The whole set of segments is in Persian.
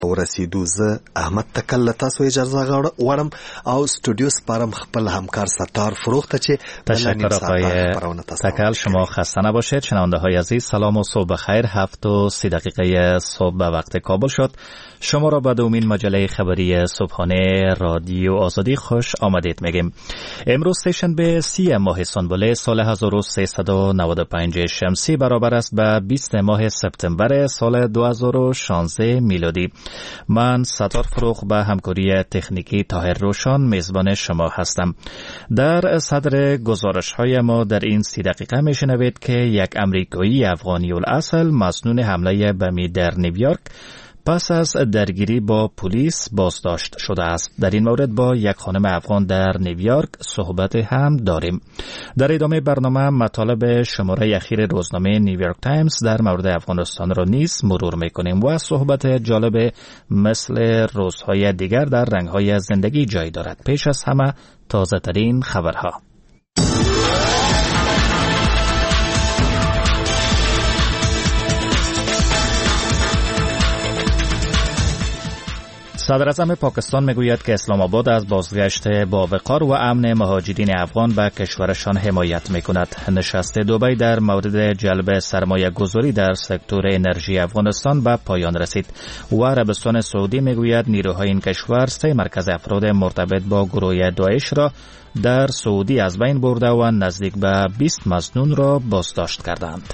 ورسېدو. زه احمد تکل له تاسو اجازه غواړم او استودیو سپارم خپل همکار ستار فروغ ته چې تشکر آقای تکل. شما خسته نباشید. شنونده های عزیز سلام و صبح بخیر. 7:30 صبح به وقت کابل شد. شما را به دومین مجله خبری صبحانه رادیو آزادی خوش آمدید میگیم. امروز سه‌شنبه 30 ماه سنبله سال 1395 شمسی برابر است به 20 ماه سپتامبر سال 2016 میلادی. من ستار فروغ به همکاری تکنیکی طاهر روشان میزبان شما هستم. در صدر گزارش های ما در این 30 دقیقه میشنوید که یک امریکایی افغانی الاصل مسنون حمله بمی در نیویورک پس از درگیری با پلیس بازداشت شده است. در این مورد با یک خانم افغان در نیویورک صحبت هم داریم. در ادامه برنامه مطالب شماره اخیر روزنامه نیویورک تایمز در مورد افغانستان را نیز مرور میکنیم و صحبت جالب مثل روزهای دیگر در رنگهای زندگی جای دارد. پیش از همه تازه ترین خبرها. صدر اعظم پاکستان میگوید که اسلام آباد از بازگشت با وقار و امن مهاجرین افغان به کشورشان حمایت میکند. نشست دبی در مورد جلب سرمایه گذاری در سکتور انرژی افغانستان به پایان رسید و عربستان سعودی میگوید نیروهای این کشور 3 مرکز افراد مرتبط با گروه داعش را در سعودی از بین برده و نزدیک به 20 مسنون را بازداشت کردند.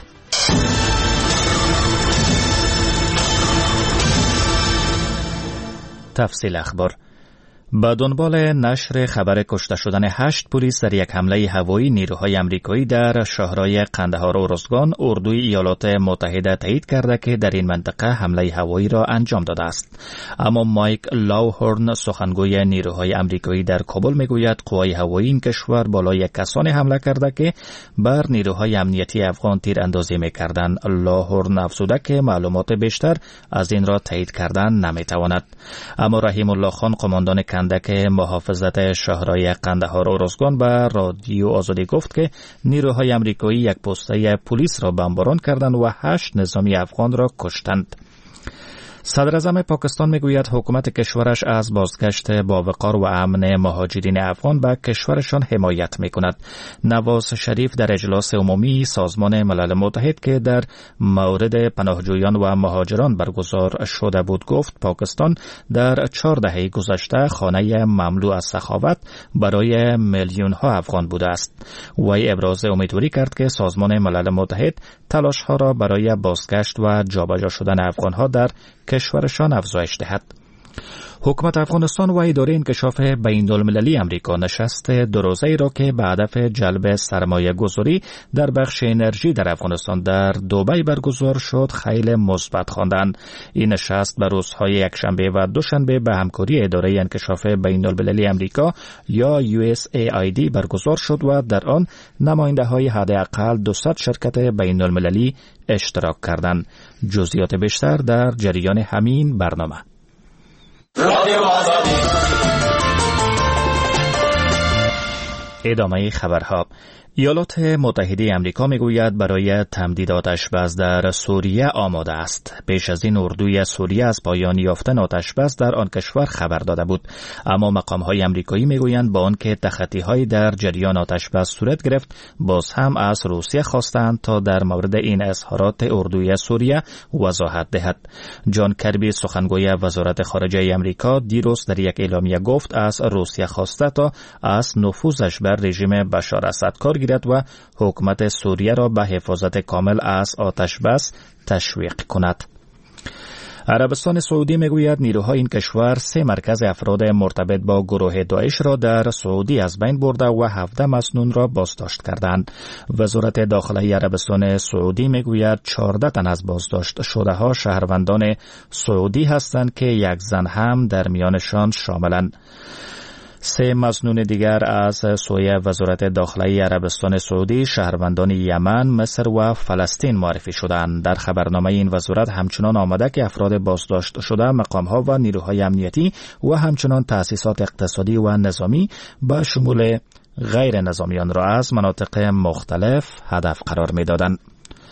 تفصیل اخبار. به دنبال نشر خبر کشته شدن 8 پلیس در یک حمله هوایی نیروهای امریکایی در شهرهای قندهار و ارزگان، اردوی ایالات متحده تایید کرده که در این منطقه حمله هوایی را انجام داده است. اما مایک لاوهورن سخنگوی نیروهای امریکایی در کابل میگوید قوای هوایی این کشور بالای کسانی حمله کرده که بر نیروهای امنیتی افغان تیر اندازی میکردند. لاوهورن افزوده که معلومات بیشتر از این را تایید کردن نمیتواند. اما رحیم الله خان قماندان کندک محافظت شهرهای قندهار و ارزگان به رادیو آزادی گفت که نیروهای امریکایی یک پسته پلیس را بمباران کردند و 8 نظامی افغان را کشتند. صدر اعظم پاکستان میگوید حکومت کشورش از بازگشت با وقار و امن مهاجرین افغان به کشورشان حمایت میکند. نواز شریف در اجلاس عمومی سازمان ملل متحد که در مورد پناهجویان و مهاجران برگزار شده بود گفت پاکستان در 4 دهه گذشته خانه مملو از سخاوت برای میلیون ها افغان بوده است. وی ابراز امیدواری کرد که سازمان ملل متحد تلاش ها را برای بازگشت و جابجا شدن افغان ها در کشورشان افزایش دهد. حکومت افغانستان و اداره انکشاف بین‌المللی امریکا نشست 2 روزه‌ای را که به هدف جلب سرمایه گذاری در بخش انرژی در افغانستان در دبی برگزار شد خیلی مثبت خواندند. این نشست به روزهای یکشنبه و دوشنبه به همکاری اداره انکشاف بین‌المللی امریکا یا USAID برگزار شد و در آن نماینده‌های حداقل 200 شرکت بین‌المللی اشتراک کردند. جزئیات بیشتر در جریان همین برنامه. ادامه خبرها. ایالات متحده آمریکا میگوید برای تمدید آتش‌بس در سوریه آماده است. پیش از این اردوی سوریه از پایان یافتن آتش‌بس در آن کشور خبر داده بود، اما مقام‌های آمریکایی میگویند با آنکه تخطی‌هایی در جریان آتش‌بس صورت گرفت، باز هم از روسیه خواستند تا در مورد این اظهارات اردوی سوریه وضاحت دهد. جان کربی سخنگوی وزارت خارجه آمریکا دیروز در یک اعلامیه گفت از روسیه خواسته تا از نفوذش بر رژیم بشار اسد کار گیرد و حکومت سوریه را به حفاظت کامل از آتش بس تشویق کند. عربستان سعودی میگوید نیروهای این کشور 3 مرکز افراد مرتبط با گروه داعش را در سعودی از بین برده و 17 مسنون را بازداشت کردند. وزارت داخله عربستان سعودی میگوید 14 تن از بازداشت شده ها شهروندان سعودی هستند که یک زن هم در میانشان شاملند. 3 مسنون دیگر از سوی وزارت داخله عربستان سعودی شهروندان یمن، مصر و فلسطین معرفی شدند. در خبرنامه این وزارت همچنان آمده که افراد بازداشت شده مقام‌ها و نیروهای امنیتی و همچنان تأسیسات اقتصادی و نظامی به شمول غیر نظامیان را از مناطق مختلف هدف قرار می‌دادند.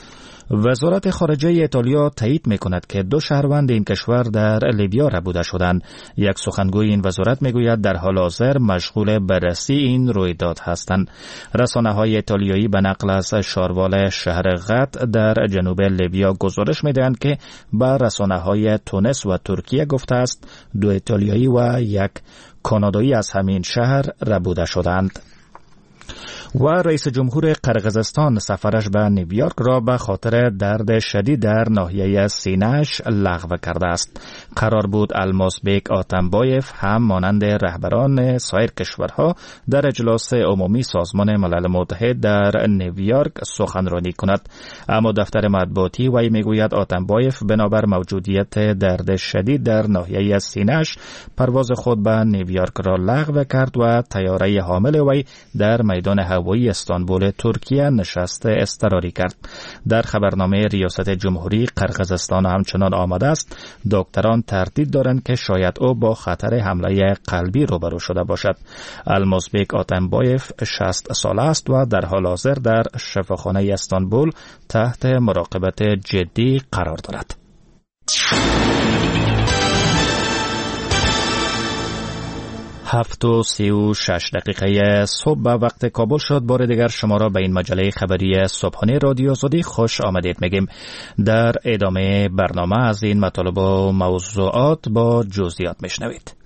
وزارت خارجه ایتالیا تایید می‌کند که 2 شهروند این کشور در لیبیا ربوده شدند. یک سخنگوی این وزارت می‌گوید در حال حاضر مشغول بررسی این رویداد هستند. رسانه‌های ایتالیایی به نقل از شاروال شهر غت در جنوب لیبیا گزارش می‌دهند که به رسانه‌های تونس و ترکیه گفته است 2 ایتالیایی و 1 کانادایی از همین شهر ربوده شدند. و رئیس جمهور قرقیزستان سفرش به نیویورک را به خاطر درد شدید در ناحیه سینه‌اش لغو کرده است. قرار بود المازبک آتمبایف هم مانند رهبران سایر کشورها در اجلاس عمومی سازمان ملل متحد در نیویورک سخنرانی کند، اما دفتر مطبوعاتی وی میگوید آتمبایف بنابر موجودیت درد شدید در ناحیه سینه‌اش پرواز خود به نیویورک را لغو کرد و طیاره حامل وی در میدان هوایی استانبول ترکیه نشست اضطراری کرد. در خبرنامه ریاست جمهوری قرقیزستان همچنان آمده است دکتران تردید دارند که شاید او با خطر حمله قلبی روبرو شده باشد. المازبک آتمبایف 60 ساله است و در حال حاضر در شفاخانه استانبول تحت مراقبت جدی قرار دارد. 7:36 صبح به وقت کابل شد. بار دیگر شما را به این مجله خبری صبحانه رادیو آزادی خوش آمدید میگیم. در ادامه برنامه از این مطالب و موضوعات با جزئیات میشنوید.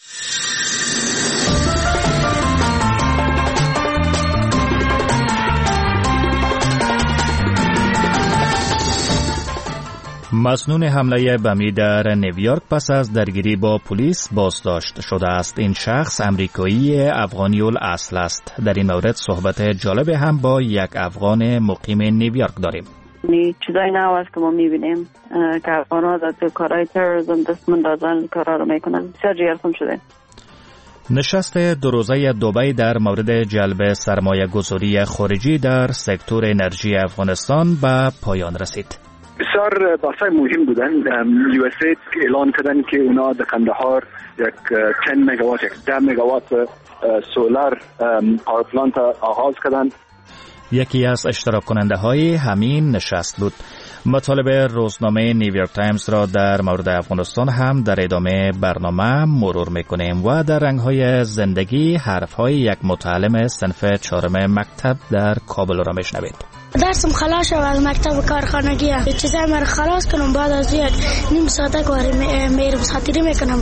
مظنون حمله بمی در نیویورک پس از درگیری با پلیس بازداشت شده است. این شخص امریکایی افغانی الاصل است. در این مورد صحبت جالب هم با یک افغان مقیم نیویورک داریم. چیزایی نو است که ما میبینیم که افغان‌ها در کارهای تروریسم دست مندازن کارها رو میکنن. بسیار جیرسون شده. نشست 2 روزه دبی در مورد جلب سرمایه گذاری خارجی در سکتور انرژی افغانستان به پایان رسید. بسیار بحثای مهم بودن. یو اس ای اعلان کردن که اونا در قندهار یک 10 مگاوات 10 مگاوات سولار پاور پلانت آغاز کردن. یکی از اشتراک کننده های همین نشست بود. مطالب روزنامه نیویورک تایمز را در مورد افغانستان هم در ادامه برنامه مرور میکنیم و در رنگ‌های زندگی حرف‌های یک متعلم صنف 4 مکتب در کابل را میشنوید. درسم خلاص شد از مکتب کارخانگی. یه چیزای من خلاص کنم بعد از یک نیم ساعت کاری میرم ساتیری میکنم.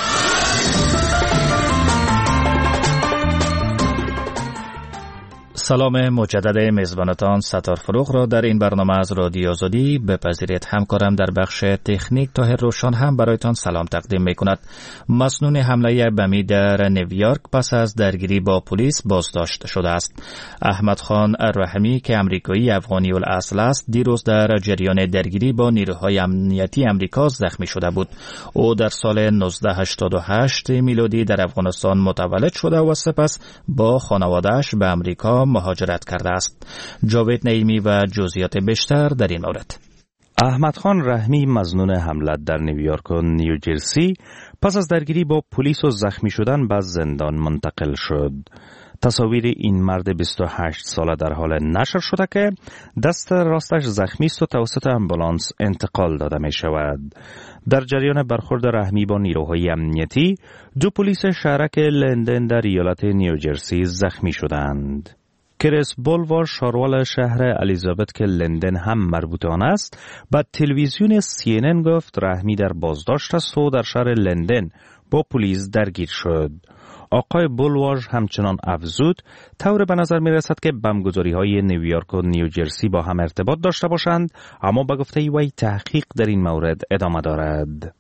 سلام مجدد میزبانتان ستار فروغ را در این برنامه از رادیو آزادی بپذیرید. همکارم در بخش تکنیک طاهر روشن هم برایتان سلام تقدیم میکند. مظنون حمله بمی در نیویورک پس از درگیری با پلیس بازداشت شده است. احمد خان رحمی که امریکایی افغانی الاصل است دیروز در جریان درگیری با نیروهای امنیتی امریکا زخمی شده بود. او در سال 1988 میلادی در افغانستان متولد شده و سپس با خانواده‌اش به امریکا مهاجرت کرده است. جاوید نعیمی و جزئیات بیشتر در این مورد. احمد خان رحمی مظنون حمله در نیویورک و نیوجرسی پس از درگیری با پلیس و زخمی شدن به زندان منتقل شد. تصاویر این مرد 28 ساله در حال نشر شده که دست راستش زخمی است و توسط امبولانس انتقال داده می شود. در جریان برخورد رحمی با نیروهای امنیتی 2 پلیس شهرک لندن در ایالت نیوجرسی زخمی شدند. کریس بولوار شاروال شهر الیزابت که لندن هم مربوط آن است با تلویزیون CNN گفت رحمی در بازداشت است و در شهر لندن با پلیس درگیر شد. آقای بولوار همچنان افزود طور به نظر می رسد که بمبگذاری های نیویورک و نیوجرسی با هم ارتباط داشته باشند، اما به گفته وی تحقیق در این مورد ادامه دارد.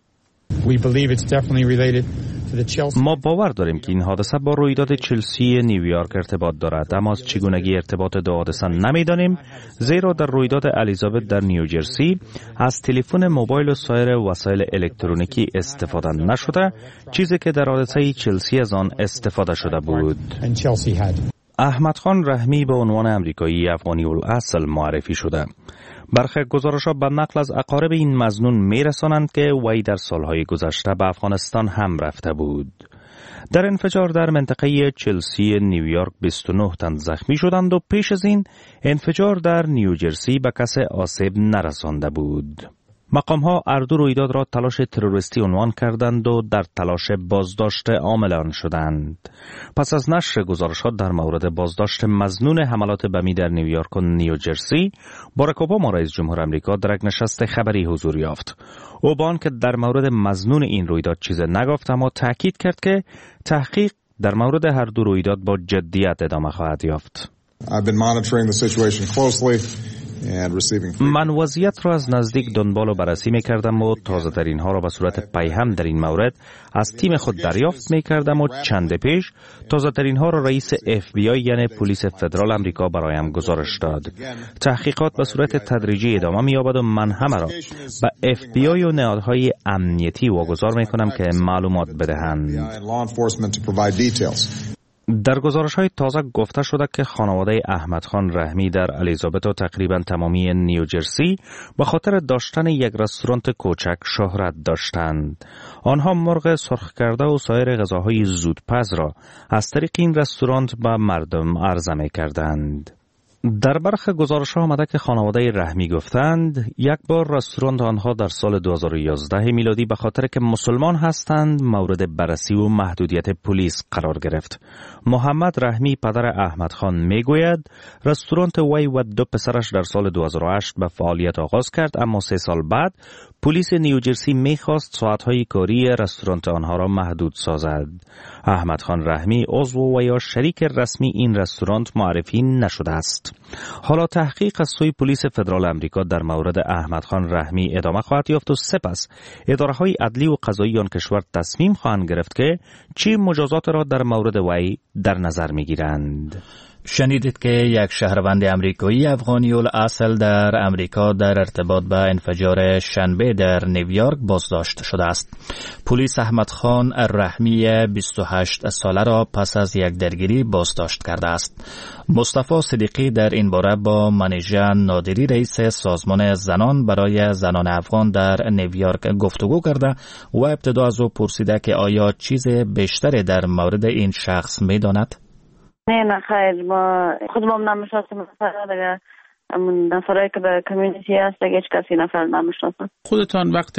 ما باور داریم که این حادثه با رویداد چلسی نیویورک ارتباط دارد، اما از چگونگی ارتباط 2 حادثه نمیدانیم، زیرا در رویداد الیزابت در نیوجرسی از تلفن موبایل و سایر وسایل الکترونیکی استفاده نشده، چیزی که در حادثه چلسی از آن استفاده شده بود. احمد خان رحمی به عنوان امریکایی افغانی الاصل معرفی شده. برخی گزارش‌ها به نقل از اقارب این مظنون می‌رسانند که وی در سالهای گذشته به افغانستان هم رفته بود. در انفجار در منطقه چلسی نیویورک 29 تن زخمی شدند و پیش از این انفجار در نیوجرسی به کسی آسیب نرسانده بود. مقام‌ها اردو رویداد را تلاش تروریستی عنوان کردند و در تلاش بازداشت عاملان شدند. پس از نشر گزارشات در مورد بازداشت مظنون حملات بمی در نیویورک و نیوجرسی، باراک اوباما رئیس جمهور آمریکا در یک نشست خبری حضور یافت. او با آنکه در مورد مظنون این رویداد چیز نگفت، اما تاکید کرد که تحقیق در مورد هر دو رویداد با جدیت ادامه خواهد یافت. من وضعیت را از نزدیک دنبال و بررسی می کردم و تازه ترین ها را به صورت پیهم در این مورد از تیم خود دریافت می کردم و چند پیش تازه ترین ها را رئیس FBI یعنی پلیس فدرال آمریکا برایم گزارش داد. تحقیقات به صورت تدریجی ادامه می یابد و من همه را به FBI و نهادهای امنیتی واگذار می کنم که معلومات بدهند. در گزارش‌های تازه گفته شده که خانواده احمد خان رحمی در الیزابت و تقریباً تمامی نیوجرسی به خاطر داشتن یک رستوران کوچک شهرت داشتند. آنها مرغ سرخ کرده و سایر غذاهای زودپز را از طریق این رستوران به مردم عرضه می‌کردند. در برخی گزارش‌ها آمده که خانواده رحمی گفتند یک بار رستوران آنها در سال 2011 میلادی به خاطر که مسلمان هستند مورد بررسی و محدودیت پلیس قرار گرفت. محمد رحمی پدر احمد خان میگوید رستوران وی و دو پسرش در سال 2008 به فعالیت آغاز کرد، اما 3 سال بعد پلیس نیوجرسی میخواست ساعتهای کاری رستوران آنها را محدود سازد. احمد خان رحمی عضو و یا شریک رسمی این رستوران معرفی نشده است. حالا تحقیق از سوی پلیس فدرال آمریکا در مورد احمد خان رحمی ادامه خواهد یافت و سپس اداره‌های عدلی و قضایی آن کشور تصمیم خواهند گرفت که چه مجازات را در مورد وی در نظر میگیرند. شنیدید که یک شهروند امریکایی افغانی الاصل در امریکا در ارتباط با انفجار شنبه در نیویورک بازداشت شده است. پلیس احمد خان رحمی 28 ساله را پس از یک درگیری بازداشت کرده است. مصطفی صدیقی در این باره با منیژه نادری رئیس سازمان زنان برای زنان افغان در نیویورک گفتگو کرده و ابتدا از او پرسیده که آیا چیز بیشتری در مورد این شخص می‌داند؟ نه خیر، ما خودمون نمیشناسیم دیگه. همون نفرایی که به کمیونیتی هست دیگه هیچ کسی نفر نمیشناسم. خودتان وقت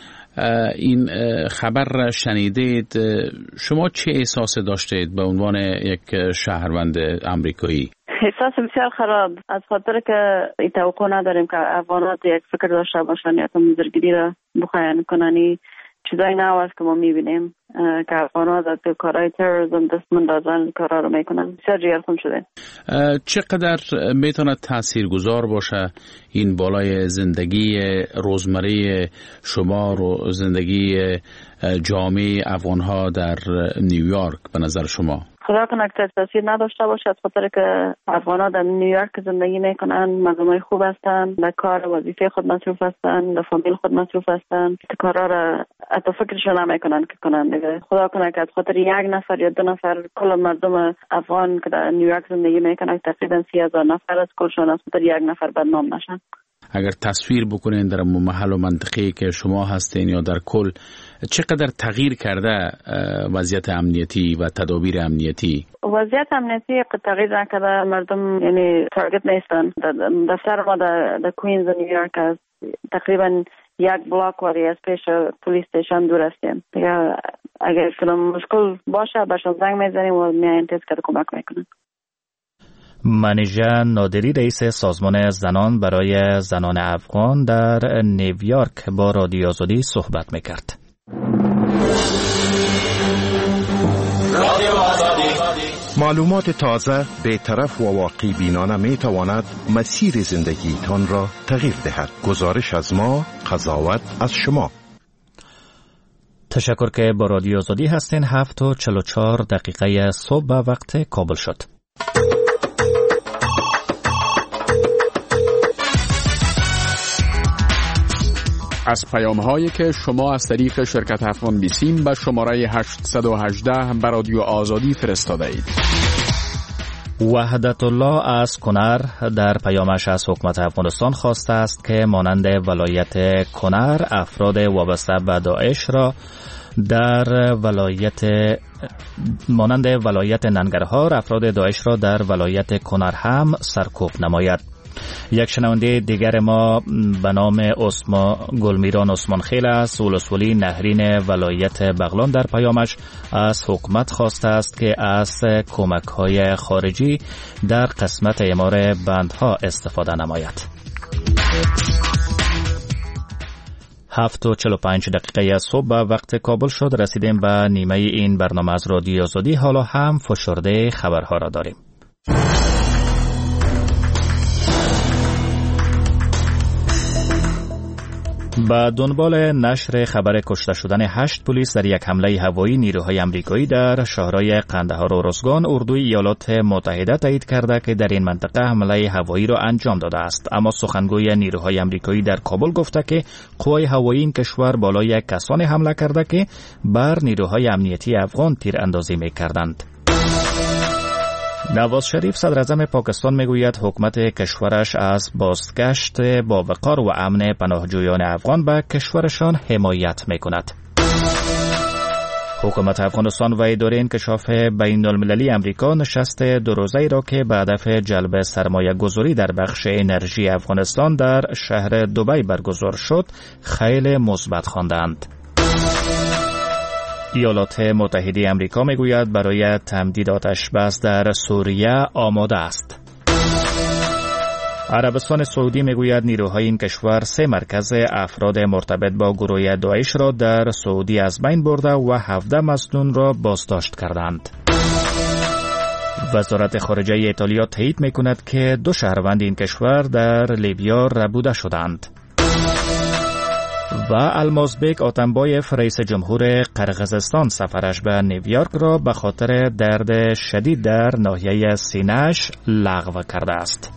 این خبر را شنیدید شما چه احساسی داشتید به عنوان یک شهروند امریکایی؟ احساس بسیار خراب، از خاطر که توقع نداریم که افغانات یک فکر داشته باشن یا که مزرگیری را بخواین کنن. چیزایی نه است که ما میبینیم که افغانات در کارهای تروریسم دست مندازن کارا رو میکنن. بسیار جیرخون شده. چقدر میتونه تاثیرگذار باشه این بالای زندگی روزمره شما و زندگی جامعه افغانها در نیویورک به نظر شما؟ خدا کنه که تاثیر نداشته باشه، از خاطر که افغان‌ها در نیویورک زندگی میکنن، مردمای خوب هستن، در کار وظیفه خود مصروف هستن، در فامیل خود مصروف هستن، کارا را حتی فکرشون نمیکنن که کنن دیگه. خدا کنه که از خاطر یک نفر یا 2 نفر کل مردم افغان که در نیویورک زندگی میکنن تقریبا 30,000 نفر از کلشون از خاطر یک نفر بدنام نشن. اگر تصویر بکنین در محل و منطقه‌ای که شما هستین یا در کل چقدر تغییر کرده وضعیت امنیتی و تدابیر امنیتی؟ وضعیت امنیتی تغییر نکرده، مردم یعنی تارگت نیستن. دفتر ما در کوینز نیویورک است، تقریبا 1 بلاک وری از پیش پلیس استیشن دور هستیم. اگر کدام مشکل باشه بهشون زنگ میزنیم و میاین تست کرده کمک میکنن. منیژه نادری رئیس سازمان زنان برای زنان افغان در نیویورک با رادیو آزادی صحبت میکرد. معلومات تازه، بی‌طرف و واقعی بینانه می تواند مسیر زندگیتان را تغییر دهد. گزارش از ما، قضاوت از شما. تشکر که با رادیو آزادی هستین. 7:44 صبح به وقت کابل شد. از پیام‌هایی که شما از طریق شرکت افغان بیسیم به شماره 818 به رادیو آزادی فرستاده اید. وحدت الله از کنر در پیامش از حکومت افغانستان خواسته است که مانند ولایت کنر افراد وابسته به داعش را در مانند ولایت ننگرهار افراد داعش را در ولایت کنر هم سرکوب نماید. یک شنونده دیگر ما به نام گلمیران عثمان خیل است، ولسوالی نهرین ولایت بغلان، در پیامش از حکومت خواسته است که از کمک‌های خارجی در قسمت اعمار بندها استفاده نماید. 7:45 صبح به وقت کابل شد. رسیدیم به نیمه این برنامه از رادیو آزادی. حالا هم فشرده خبرها را داریم. با دنبال نشر خبر کشته شدن 8 پلیس در یک حمله هوایی نیروهای آمریکایی در شهرهای قندهار و ارزگان، اردوی ایالات متحده تایید کرده که در این منطقه حمله هوایی را انجام داده است. اما سخنگوی نیروهای آمریکایی در کابل گفته که قوای هوایی این کشور بالای کسانی حمله کرده که بر نیروهای امنیتی افغان تیراندازی می‌کردند. نواز شریف صدر اعظم پاکستان میگوید حکومت کشورش از بازگشت با وقار و امن پناهجویان افغان به کشورشان حمایت میکند. حکومت افغانستان و اداره انکشاف بین المللی امریکا نشست 2 روزه‌ای را که به هدف جلب سرمایه گذاری در بخش انرژی افغانستان در شهر دبی برگزار شد خیلی مثبت خواندند. ایالات متحده آمریکا میگوید برای تمدید آتش بس در سوریه آماده است. عربستان سعودی میگوید نیروهای این کشور 3 مرکز افراد مرتبط با گروه داعش را در سعودی از بین برده و 17 مسجون را بازداشت کردند. وزارت خارجه ایتالیا تایید میکند که 2 شهروند این کشور در لیبیا ربوده شدند. و المازبک آتمبایف رئیس جمهور قرقیزستان سفرش به نیویورک را به خاطر درد شدید در ناحیه سینه‌اش لغو کرده است.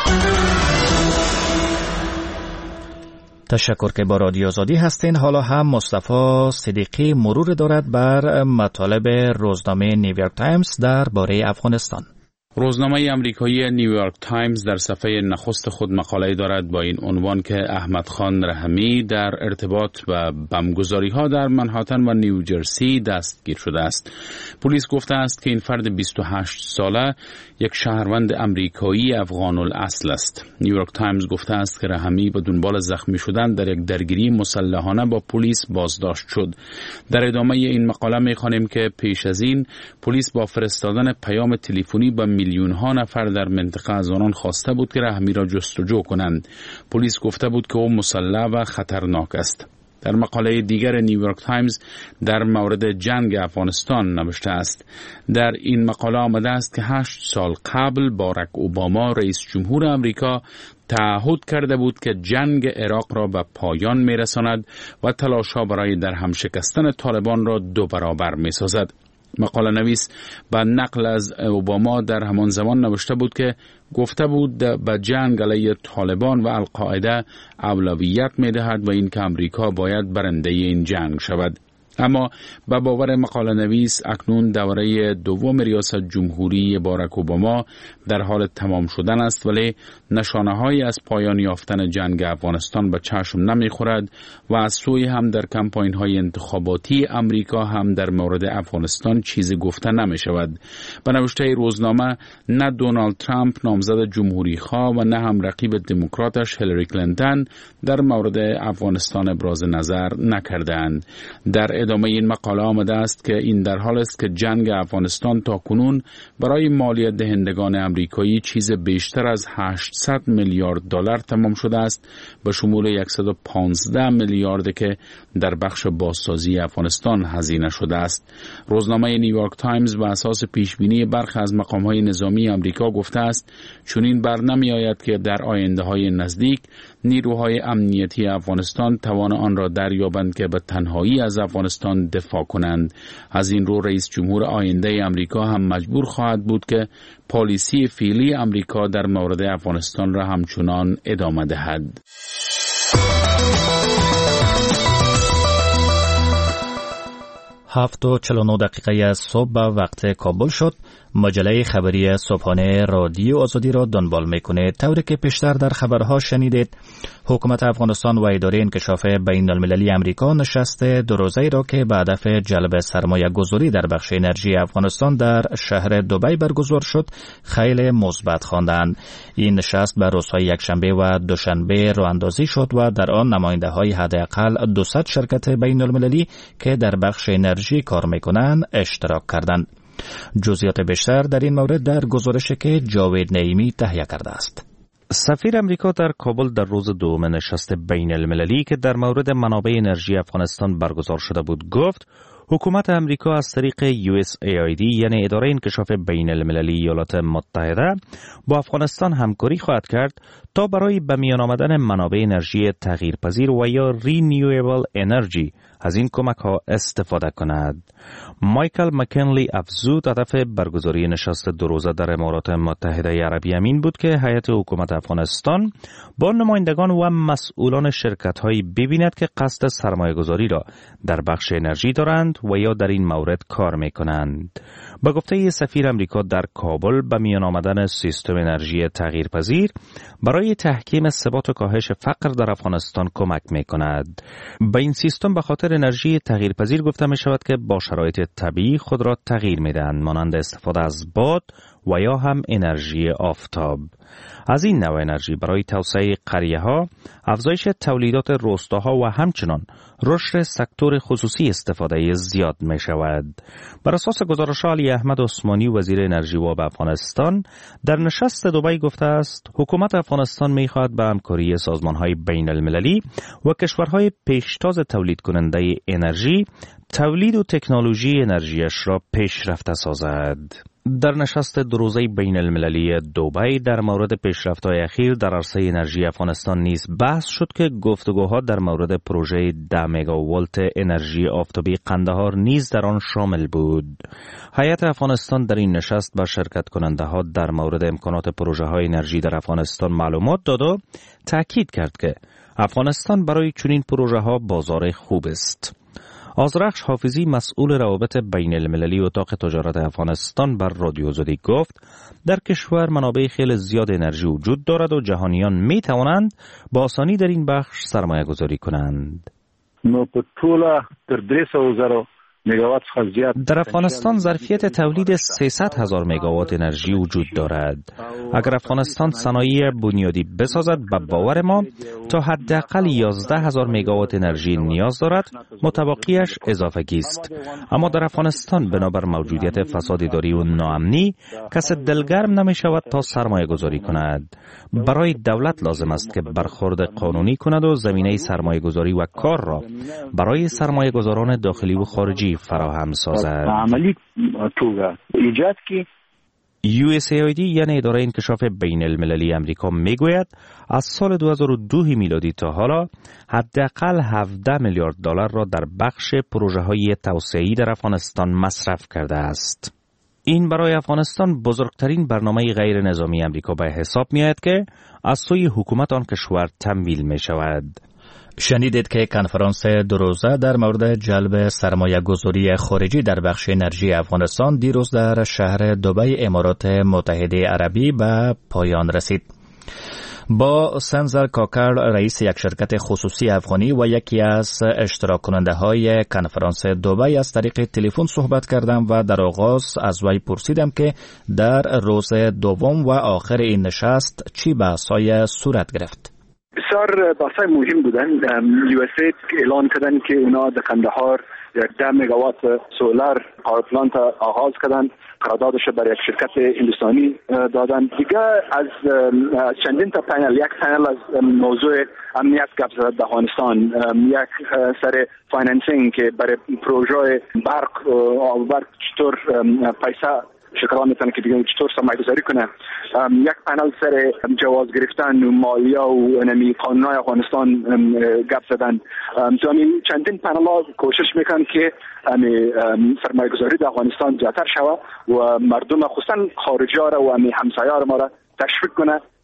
تشکر که با رادیو آزادی هستین. حالا هم مصطفی صدیقی مرور دارد بر مطالب روزنامه نیویورک تایمز درباره افغانستان. روزنامه آمریکایی نیویورک تایمز در صفحه نخست خود مقاله دارد با این عنوان که احمد خان رحمی در ارتباط با بمبگذاری‌ها در منهاتن و نیوجرسی دستگیر شده است. پلیس گفته است که این فرد 28 ساله یک شهروند آمریکایی افغان الاصل است. نیویورک تایمز گفته است که رحمی به دنبال زخمی شدن در یک درگیری مسلحانه با پلیس بازداشت شد. در ادامه این مقاله می‌خوانیم که پیش از این پلیس با فرستادن پیام تلفنی به میلیون ها نفر در منطقه از آنان خواسته بود که رحمی را جستجو کنند. پلیس گفته بود که او مسلح و خطرناک است. در مقاله دیگر نیویورک تایمز در مورد جنگ افغانستان نوشته است. در این مقاله آمده است که 8 سال قبل باراک اوباما رئیس جمهور آمریکا تعهد کرده بود که جنگ عراق را به پایان میرساند و تلاش‌ها برای در هم شکستن طالبان را 2 برابر میسازد. مقاله نویس با نقل از اوباما در همان زمان نوشته بود که گفته بود به جنگ علیه طالبان و القاعده اولویت می‌دهد و اینکه آمریکا باید برنده این جنگ شود. اما به باور مقاله نویس اکنون دوره دوم ریاست جمهوری باراک اوباما در حال تمام شدن است، ولی نشانه‌هایی از پایان یافتن جنگ افغانستان به چشم نمی‌خورد و از سوی هم در کمپاین‌های انتخاباتی آمریکا هم در مورد افغانستان چیزی گفته نمی‌شود. به نوشته روزنامه نه دونالد ترامپ نامزد جمهوری‌خواه و نه هم رقیب دموکراتش هیلاری کلینتون در مورد افغانستان ابراز نظر نکردند. در ادامه این مقاله آمده است که این در حال است که جنگ افغانستان تا کنون برای مالیات دهندگان آمریکایی چیز بیشتر از 800 میلیارد دلار تمام شده است، به شمول 115 میلیارد که در بخش بازسازی افغانستان هزینه شده است. روزنامه نیویورک تایمز بر اساس پیشبینی برخی از مقام‌های نظامی آمریکا گفته است چنین برنمی آید که در آینده‌های نزدیک نیروهای امنیتی افغانستان توان آن را دریابند که به تنهایی از افغانستان دفاع کنند. از این رو رئیس جمهور آینده آمریکا هم مجبور خواهد بود که پالیسی فعلی آمریکا در مورد افغانستان را همچنان ادامه دهد. 7:49 صبح وقت کابل شد. مجله خبری صبحانه رادیو آزادی را دنبال میکنه. طوری که پیشتر در خبرها شنیدید، حکومت افغانستان و اداره انکشاف بین المللی امریکا نشست دو روزه‌ای را که به هدف جلب سرمایه گذاری در بخش انرژی افغانستان در شهر دبی برگزار شد خیلی مثبت خواندند. این نشست به روزهای یکشنبه و دوشنبه راه اندازی شد و در آن نماینده‌های حداقل 200 شرکت بین المللی که در بخش انرژی کار میکنند اشتراک کردند. جزئیات بیشتر در این مورد در گزارشی که جاوید نعیمی تهیه کرده است. سفیر امریکا در کابل در روز دوم نشست بین المللی که در مورد منابع انرژی افغانستان برگزار شده بود گفت حکومت امریکا از طریق USAID یعنی اداره انکشاف بین المللی ایالات متحده با افغانستان همکاری خواهد کرد تا برای به میان آمدن منابع انرژی تغییرپذیر و یا Renewable Energy از این کمک ها استفاده کند. مایکل مکنلی افزود هدف برگزاری نشست دو روزه در امارات متحده عربی این بود که هیئت حکومت افغانستان با نمایندگان و مسئولان شرکت هایی ببیند که قصد سرمایه گذاری را در بخش انرژی دارند و یا در این مورد کار می کنند. با گفته سفیر امریکا در کابل به میان آمدن سیستم انرژی تغییرپذیر برای تحکیم ثبات و کاهش فقر در افغانستان کمک می کند. به این سیستم به خاطر انرژی تغییرپذیر گفته می شود که با شرایط طبیعی خود را تغییر می دهند مانند استفاده از باد و یا هم انرژی آفتاب. از این نوع انرژی برای توسعه قریه ها، افزایش تولیدات روستاها و همچنان رشد سکتور خصوصی استفاده زیاد می شود. بر اساس گزارش علی احمد عثمانی وزیر انرژی و افغانستان در نشست دبی گفته است حکومت افغانستان می خواهد به همکاری سازمان های بین المللی و کشورهای پیشتاز تولید کننده انرژی تولید و تکنولوژی انرژیش را پیشرفته سازد. در نشست دو روزه بین المللی دبی در مورد پیشرفت‌های اخیر در عرصه انرژی افغانستان نیز بحث شد که گفتگوها در مورد پروژه 10 مگاوولت انرژی آفتابی قندهار نیز در آن شامل بود. هیئت افغانستان در این نشست با شرکت کننده ها در مورد امکانات پروژه های انرژی در افغانستان معلومات داد و تاکید کرد که افغانستان برای چنین پروژه ها بازار خوب است. آذرخش حافظی مسئول روابط بین المللی اتاق تجارت افغانستان بر رادیو آزادی گفت در کشور منابع خیلی زیاد انرژی وجود دارد و جهانیان می توانند با آسانی در این بخش سرمایه گذاری کنند. در افغانستان ظرفیت تولید 300,000 مگاوات انرژی وجود دارد. اگر افغانستان صنایع بنیادی بسازد به باور ما تا حداقل 11,000 مگاوات انرژی نیاز دارد، متبقیش اضافگی است. اما در افغانستان بنابر موجودیت فساد اداری و ناامنی کس دلگرم نمی شود تا سرمایه گذاری کند. برای دولت لازم است که برخورد قانونی کند و زمینه سرمایه گذاری و کار را برای سرمایه گذاران داخلی و خارجی فراهم سازد. USAID یعنی اداره انکشاف بین المللی امریکا میگوید از سال 2002 میلادی تا حالا حداقل 17 میلیارد دلار را در بخش پروژه های توسعه‌ای در افغانستان مصرف کرده است. این برای افغانستان بزرگترین برنامه غیر نظامی امریکا به حساب می آید که از سوی حکومت آن کشور تمویل می شود. شنیدید که کنفرانس دو روزه در مورد جلب سرمایه گذاری خارجی در بخش انرژی افغانستان دیروز در شهر دبی امارات متحده عربی به پایان رسید. با سنزر کاکر رئیس یک شرکت خصوصی افغانی و یکی از اشتراک کننده های کنفرانس دبی از طریق تلفن صحبت کردم و در آغاز از وی پرسیدم که در روز دوم و آخر این نشست چی بحث‌های صورت گرفت. بسیار بحث‌های مهم بودن. USAID اعلان کردن که اونا در قندهار 10 مگاوات سولار پاور پلانت آغاز کردن، قراردادش برای یک شرکت هندوستانی دادن. دیگه از چندین تا پنل، یک پنل از موضوع امنیت گپ زد در افغانستان، یک سر فایننسینگ که برای پروژه برق چطور پیسه شرکت‌ها میتونن که دیگه چطور سرمایه‌گذاری کنه، یک پنل سر جواز گرفتن و مالیه و نمی قانون‌های افغانستان گپ زدن. چندین پنل‌ها کوشش میکنن که سرمایه‌گذاری در افغانستان زیادتر شود و مردم خصوصا خارجی‌ها را و همسایه‌ها ما را تشویق کنه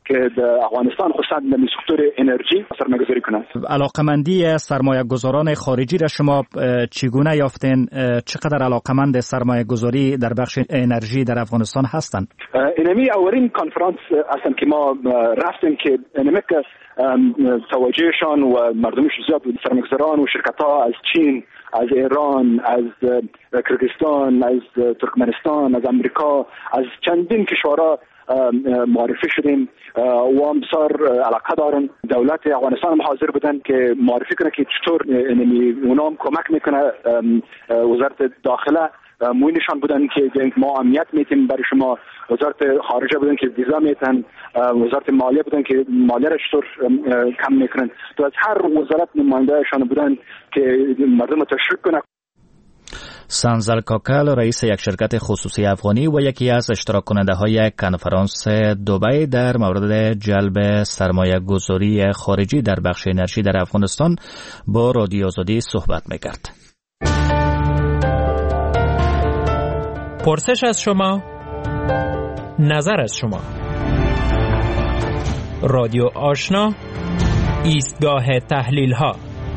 که در افغانستان خصوصا در سکتور انرژی سرمایه‌گذاری کنند. علاقمندی سرمایه‌گذاران خارجی را شما چگونه یافتین؟ چقدر علاقمند سرمایه‌گذاری در بخش انرژی در افغانستان هستند؟ اینمی اولین کنفرانس هستند که ما رفتیم که اینمی که توجهشان و مردمش زیاد بود، سرمایه‌گذاران و شرکت‌ها از چین، از ایران، از کرگستان، از ترکمنستان، از امریکا، از چندین کشورها معرفی شدیم و هم بسیار علاقه دارن. دولت افغانستان هم حاضر بودن که معرفی کنه که چطور اونام کمک میکنه. وزارت داخله موینشان بودن که ما امنیت میتیم برای شما، وزارت خارجه بودن که ویزا میتن، وزارت مالیه بودن که مالیه را چطور کم میکنن. تو از هر وزارت نمایندهشان بودن که مردم تشویق کنه. سنزل کاکل رئیس یک شرکت خصوصی افغانی و یکی از اشتراک کننده های کنفرانس دبی در مورد جلب سرمایه گذاری خارجی در بخش انرژی در افغانستان با رادیو آزادی صحبت میکرد. پرسش از شما، نظر از شما. رادیو آشنا، ایستگاه تحلیل ها.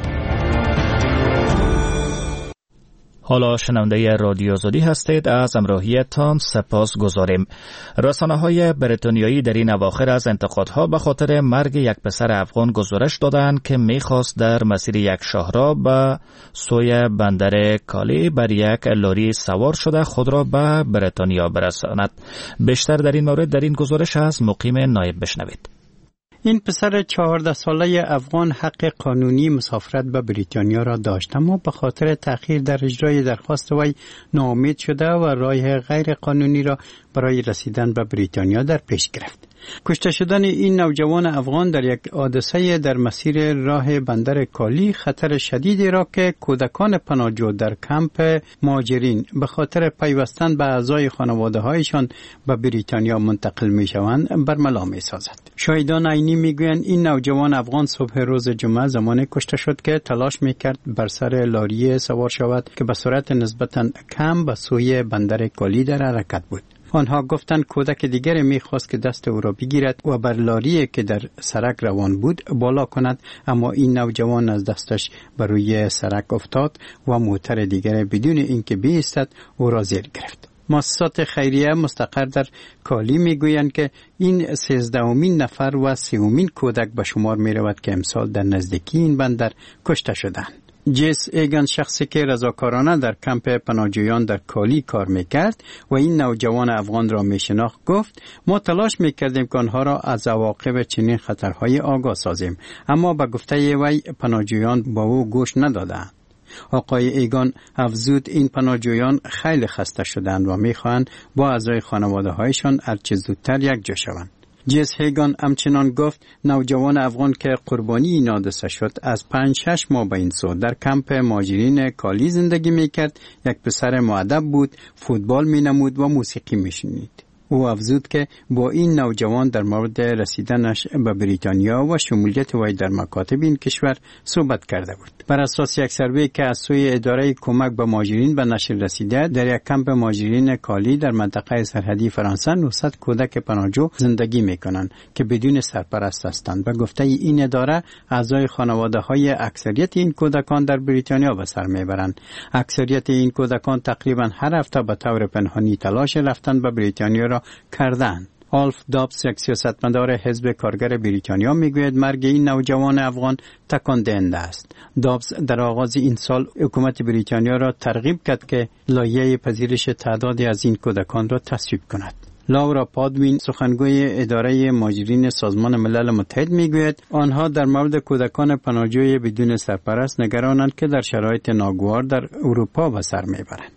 حالا شنونده رادیو آزادی هستید. از همراهیتان سپاس گذاریم. رسانه‌های بریتانیایی در این اواخر از انتقادها به خاطر مرگ یک پسر افغان گزارش دادند که می‌خواست در مسیر یک شاهراه به سوی بندر کالی بر یک لاری سوار شده خود را به بریتانیا برساند. بیشتر در این مورد در این گزارش از مقیم نایب بشنوید. این پسر 14 ساله افغان حق قانونی مسافرت به بریتانیا را داشت، اما به خاطر تأخیر در اجرای درخواست وی ناامید شده و راه غیر قانونی را برای رسیدن به بریتانیا در پیش گرفت. کشته شدن این نوجوان افغان در یک حادثه در مسیر راه بندر کالی خطر شدیدی را که کودکان پناهجو در کمپ مهاجرین به خاطر پیوستن به اعضای خانواده‌هایشان به بریتانیا منتقل می‌شوند برملا می‌سازد. شاهدان عینی می‌گویند این نوجوان افغان صبح روز جمعه زمانی کشته شد که تلاش می‌کرد بر سر لاری سوار شود که به سرعت نسبتاً کم به سوی بندر کالی در حرکت بود. آنها گفتند کودک دیگر میخواست که دست او را بگیرد و بر لاریه که در سرک روان بود بالا کند، اما این نوجوان از دستش بر روی سرک افتاد و موتر دیگر بدون اینکه بایستد او را زیر گرفت. مؤسسات خیریه مستقر در کالی میگویند که این 13مین نفر و 30مین کودک به شمار میرود که امسال در نزدیکی این بندر کشته شدند. جیس ایگان شخصی که رضاکارانه در کمپ پناهجویان در کالی کار میکرد و این نوجوان افغان را میشناخت گفت ما تلاش میکردیم که آنها را از عواقب چنین خطرهای آگاه سازیم، اما به گفته وی پناهجویان با او گوش ندادند. آقای ایگان افزود این پناهجویان خیلی خسته شدند و میخواهند با اعضای خانواده‌هایشان هرچه زودتر یک جا شوند. جیس هیگان همچنان گفت نوجوان افغان که قربانی این حادثه شد از 5-6 ماه به این سو در کمپ مهاجرین کالی زندگی میکرد. یک پسر مؤدب بود، فوتبال مینمود و موسیقی میشنید. او افزود که با این نوجوان در مورد رسیدنش به بریتانیا و شمولیت وی در مکاتب این کشور صحبت کرده بود. بر اساس یک سروی که از سوی اداره کمک به مهاجرین به نشر رسیده، در یک کمپ مهاجرین کالی در منطقه سرحدی فرانسه 900 کودک پناهجو زندگی میکنند که بدون سرپرست هستند. به گفته این اداره اعضای خانواده‌های اکثریت این کودکان در بریتانیا به سر میبرند. اکثریت این کودکان تقریبا هر هفته به طور پنهانی تلاش رفتن به بریتانیا را کردند. آلف دابس یک سیاستمدار حزب کارگر بریتانیا میگوید مرگ این نوجوان افغان تکان دهنده است. دابس در آغاز این سال حکومت بریتانیا را ترغیب کرد که لایحه پذیرش تعدادی از این کودکان را تصویب کند. لاورا پادوین سخنگوی اداره مهاجرین سازمان ملل متحد میگوید آنها در مورد کودکان پناهجوی بدون سرپرست نگرانند که در شرایط ناگوار در اروپا به سر میبرند.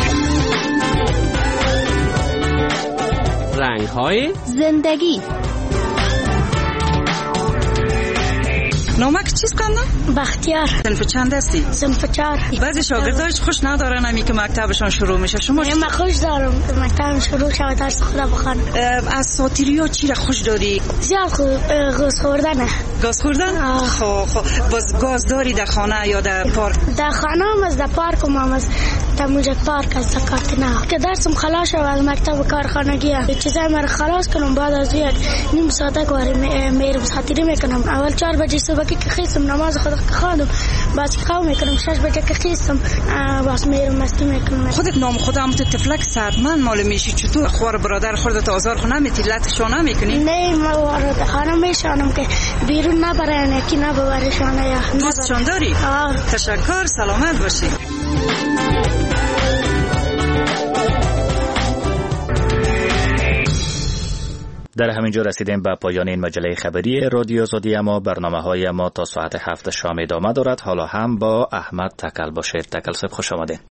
رنگ‌های زندگی. نامک چیز کندن؟ بختیار. صنف چند هستی؟ صنف 4. بعضی شاگرداش خوش ندارن همی که مکتبشان شروع میشه. شما من خوش دارم که مکتبم شروع شه و درس خدا بخوانم. از ساتیریا چی را خوش داری؟ زیاد گاز خوردنه. گاز خوردن؟ خب باز گاز داری در خانه یا در پارک؟ در خانه هم از در پارک هم از تموجک پارک از کارتنا که درسم خلاص شد از مکتب کارخانگی چیزای مرا خلاص کنم بعد از یک نیم ساعت کاری میرم خاطری میکنم اول 4 بجه صبح که خیسم نماز خود خواندم بعد خواب میکنم 6 بجه که خیسم باز میرم مستی میکنم. خودت نام خودم تو تفلک سردمند معلوم میشی چطور خوار برادر خودت آزار خو نمیتی لطشانه میکنی؟ نه ما وارد خانه میشانم که بیرون نبرن کی نبرشانه یا دوستشان داری؟ تشکر سلامت باشی. در همینجا رسیدیم به پایان این مجله خبری رادیو آزادی. اما برنامه‌های ما تا ساعت 7 شام ادامه دارد. حالا هم با احمد تکل باشید. تکل صبح خوش آمدید.